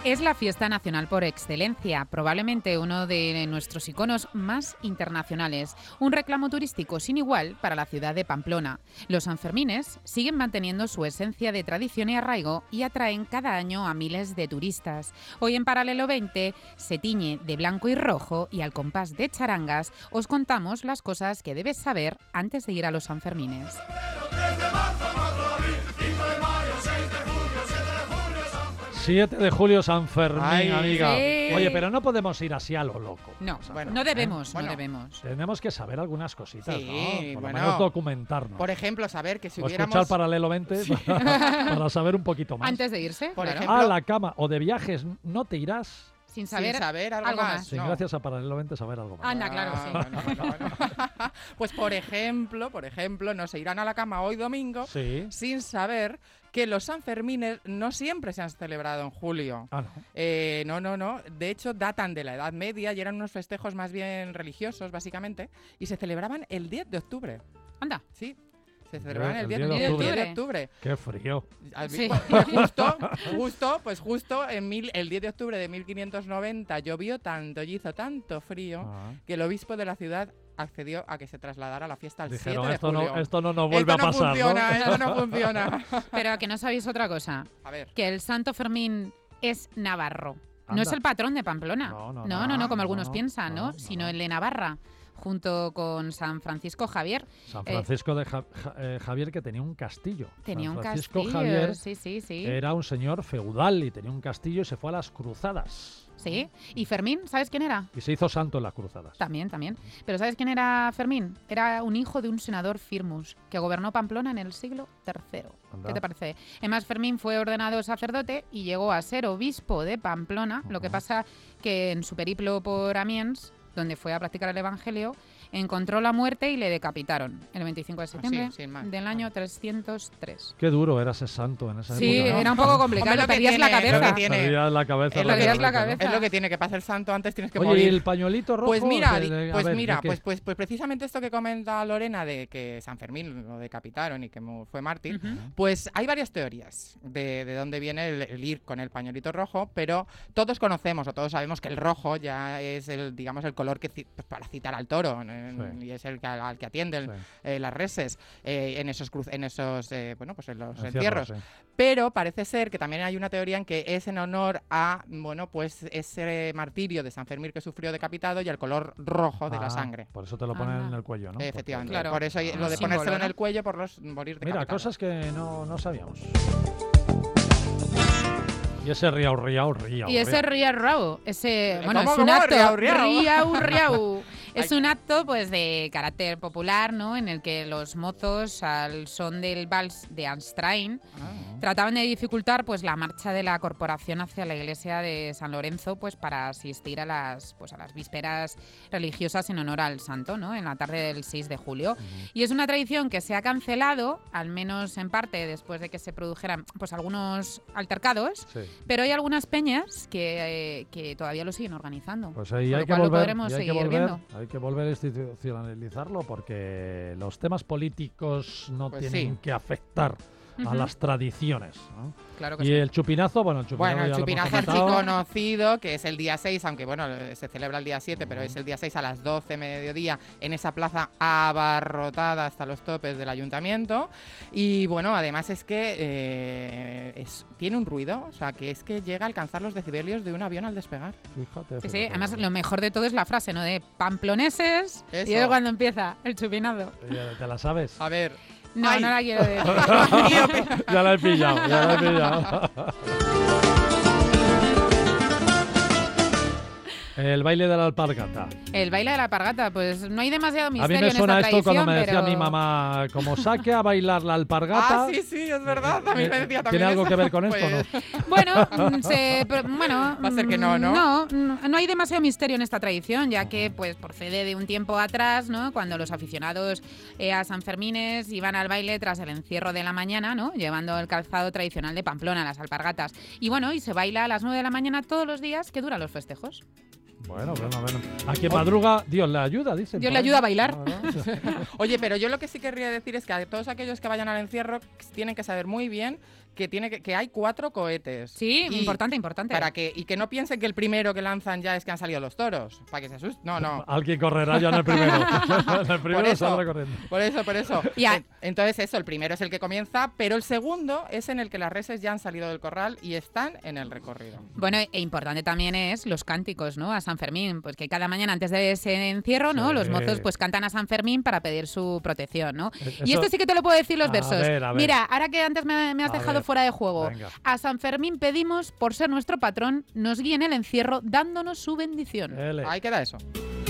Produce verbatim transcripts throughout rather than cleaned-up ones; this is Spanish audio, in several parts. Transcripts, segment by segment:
Es la fiesta nacional por excelencia, probablemente uno de nuestros iconos más internacionales, un reclamo turístico sin igual para la ciudad de Pamplona. Los Sanfermines siguen manteniendo su esencia de tradición y arraigo y atraen cada año a miles de turistas. Hoy en Paralelo veinte se tiñe de blanco y rojo y al compás de charangas os contamos las cosas que debes saber antes de ir a los Sanfermines. siete de julio, San Fermín, Ay, amiga. sí. Oye, pero no podemos ir así a lo loco. No, Bueno, no debemos, ¿eh? Bueno. no debemos. Tenemos que saber algunas cositas, Sí, ¿no? Por bueno. lo menos documentarnos. Por ejemplo, saber que si o hubiéramos... escuchar Paralelo veinte para, para saber un poquito más. Antes de irse, Por claro. ejemplo- A la cama o de viajes no te irás sin saber, sin saber algo, algo más. más. sin no. gracias a Paralelo veinte saber algo más. Anda, claro, sí. Ah, bueno, bueno, bueno. Pues por ejemplo, por ejemplo, no se irán a la cama hoy domingo Sí. sin saber que los Sanfermines no siempre se han celebrado en julio. Ah, no. Eh, no, no, no. De hecho, datan de la Edad Media y eran unos festejos más bien religiosos, básicamente, y se celebraban el diez de octubre. Anda. Sí, se celebraban el El diez diez de de octubre. octubre. de octubre. Qué frío. Al- Sí. pues justo, justo, pues justo en mil, el diez de octubre de mil quinientos noventa llovió tanto y hizo tanto frío Ah. que el obispo de la ciudad accedió a que se trasladara la fiesta al Dijeron, siete de esto julio. no, esto no nos vuelve Esto no a pasar, funciona, ¿no? esto no funciona. Pero que no sabéis otra cosa, A ver. que el Santo Fermín es navarro. No Anda. es el patrón de Pamplona. No, no, no, no, no, no, como no, algunos no, piensan, ¿no? no, Sino no. el de Navarra, junto con San Francisco Javier. San Eh, Francisco de Ja- Ja- eh, Javier, que tenía un castillo. Tenía San un Francisco castillo. Javier Sí, sí, sí. era un señor feudal y tenía un castillo y se fue a las cruzadas. Sí. ¿Y Fermín, sabes quién era? Y se hizo santo en las cruzadas. También, también. Pero ¿sabes quién era Fermín? Era un hijo de un senador firmus que gobernó Pamplona en el siglo tercero. Anda. ¿Qué te parece? Además, Fermín fue ordenado sacerdote y llegó a ser obispo de Pamplona. Lo que Ujú. pasa que en su periplo por Amiens, donde fue a practicar el evangelio, encontró la muerte y le decapitaron el veinticinco de septiembre sin más. del año trescientos tres. Qué duro era ese santo en esa Sí, época, ¿no? era un poco complicado, Hombre, lo que perdías la tiene- lo que cabeza. tiene- Perdías la cabeza. Es lo que- rápidamente, la ¿no? cabeza. Es lo que tiene que pasar el santo antes, tienes que Oye, morir. ¿y el pañuelito rojo? Pues mira, De- di- de- a pues ver, mira, ¿de qué? pues, pues, pues precisamente esto que comenta Lorena de que San Fermín lo decapitaron y que mu- fue mártir, Ujú. pues hay varias teorías de, de dónde viene el, el ir con el pañuelito rojo, pero todos conocemos o todos sabemos que el rojo ya es el, digamos, el color que ci- pues, para citar al toro, en- Sí. y es el que, al, al que atienden Sí. eh, las reses eh, en esos cruz, en esos eh, bueno, pues en los Encierros, entierros. sí. Pero parece ser que también hay una teoría en que es en honor a, bueno, pues ese martirio de San Fermín que sufrió decapitado y al color rojo de la Ah, sangre. Por eso te lo ponen Anda. en el cuello, ¿no? Efectivamente. Claro. Por eso hay- Ah, lo de símbolo, ponérselo en ¿no? el cuello por los morir Mira, decapitado. cosas que no, no sabíamos. Y ese riau, riau, riau. Y ese riau. riau riau, ese, ¿Cómo, bueno, es cómo? un acto, Riau, riau. riau riau. Es Ay. un acto pues de carácter popular, ¿no? En el que los mozos, al son del vals de Anstrain, Ah. trataban de dificultar pues la marcha de la corporación hacia la iglesia de San Lorenzo, pues para asistir a las pues a las vísperas religiosas en honor al santo, ¿no? En la tarde del seis de julio. Y es una tradición que se ha cancelado, al menos en parte después de que se produjeran pues algunos altercados, Sí. pero hay algunas peñas que, eh, que todavía lo siguen organizando. Pues ahí Con hay lo que cual lo volver, podremos y hay que seguir volver, viendo. hay que volver a institucionalizarlo porque los temas políticos no Pues tienen sí. que afectar a Ujú. las tradiciones, ¿no? Claro que Y sí. el chupinazo, bueno, el chupinazo Bueno, el ya lo hemos chupinazo archi comentado. conocido, que es el día seis, aunque bueno, se celebra el día siete, pero es el día seis a las doce mediodía en esa plaza abarrotada hasta los topes del ayuntamiento. Y bueno, además es que eh, es- tiene un ruido, o sea, que es que llega a alcanzar los decibelios de un avión al despegar. Fíjate, Sí, sí, fíjate. además lo mejor de todo es la frase, ¿no? De pamploneses. Eso. Y es cuando empieza el chupinado. Ya ¿Te la sabes? A ver. No, Ay. no la quiero decir. Ya la he pillado, ya la he pillado. El baile de la alpargata. El baile de la alpargata, pues no hay demasiado A misterio mí me en suena esta esto tradición, cuando me decía pero... mi mamá, como saque a bailar la alpargata. Ah, sí, sí, es verdad. También me decía también ¿Tiene algo eso. que ver con esto o no? Pues, Bueno, mm, se, pero, bueno, Va a ser que no, ¿no? No, no, no hay demasiado misterio en esta tradición, ya que pues procede de un tiempo atrás, ¿no? Cuando los aficionados eh, a San Fermines iban al baile tras el encierro de la mañana, ¿no? Llevando el calzado tradicional de Pamplona, las alpargatas. Y bueno, y se baila a las nueve de la mañana todos los días que duran los festejos. Bueno, bueno, bueno. A quien madruga, Dios le ayuda, dicen. Dios por le ahí. ayuda a bailar. No, no. Oye, pero yo lo que sí querría decir es que a todos aquellos que vayan al encierro tienen que saber muy bien que tiene que, que hay cuatro cohetes. Sí, y importante, importante. Para que, y que no piensen que el primero que lanzan ya es que han salido los toros, para que se asusten. No, no. Alguien correrá ya en el primero. En el primero Por eso, saldrá corriendo. Por eso, por eso. Ya. Entonces eso, el primero es el que comienza, pero el segundo es en el que las reses ya han salido del corral y están en el recorrido. Bueno, e importante también es los cánticos, ¿no? A San Fermín, pues que cada mañana antes de ese encierro, ¿no? Sí. Los mozos pues cantan a San Fermín para pedir su protección, ¿no? Eso- Y esto sí que te lo puedo decir los A versos. ver, a ver. Mira, ahora que antes me, me has A dejado ver. fuera de juego. Venga. A San Fermín pedimos, por ser nuestro patrón, nos guíe en el encierro dándonos su bendición. Ele. Ahí queda eso.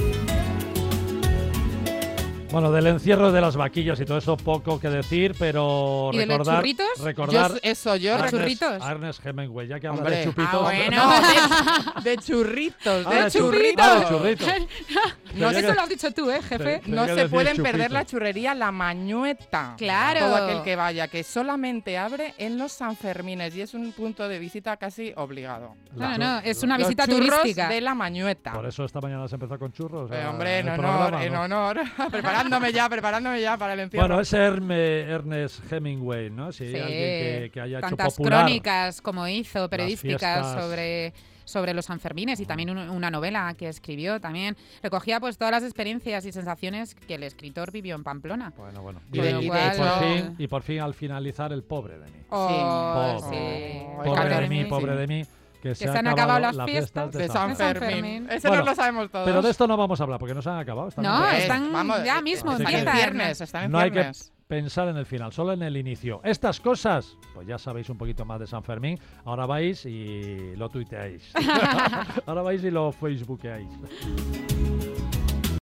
Bueno, del encierro de las vaquillas y todo eso poco que decir, pero ¿Y de los recordar, churritos? recordar Yo, eso, yo... ¿Los a recuerdo- churritos? a Ernest Hemingway, ya que habla Hombre. de chupitos. Ah, bueno. No, de, de churritos, Ah, de de churri- churritos. ah, de churritos. No, Tenía Eso que- lo has dicho tú, ¿eh, jefe? Sí. No Tenía que se decir pueden chupitos. perder la churrería La Mañueta. Claro. Todo aquel que vaya, que solamente abre en los Sanfermines y es un punto de visita casi obligado. No, La- no, es una Los visita churros turística. de La Mañueta. Por eso esta mañana se empezó con churros. Eh, ah, hombre, en el honor, programa, en ¿no? honor. preparándome ya, preparándome ya para el encierro. Bueno, ese Herme- Ernest Hemingway, ¿no? Si hay Sí, alguien que, que haya hecho tantas popular. crónicas como hizo, periodísticas fiestas. sobre, sobre los Sanfermines y también un- una novela que escribió también. Recogía pues todas las experiencias y sensaciones que el escritor vivió en Pamplona. Bueno, bueno. Y Y, de- y y de por hecho- fin, y por fin al finalizar el pobre de mí. Oh, Pobre. sí. Oh, Pobre Cambio de de mí, mí. pobre Sí. de mí. Que se, se han han acabado las las fiestas de de San, San Fermín. Fermín. Ese Bueno, no lo sabemos todos. Pero de esto no vamos a hablar porque no se han acabado. están No, muy bien. están Vamos, ya eh, mismo, están en empieza. viernes, están en No hay que viernes. pensar en el final, solo en el inicio. Estas cosas, pues ya sabéis un poquito más de San Fermín. Ahora vais y lo tuiteáis. Ahora vais y lo facebookeáis.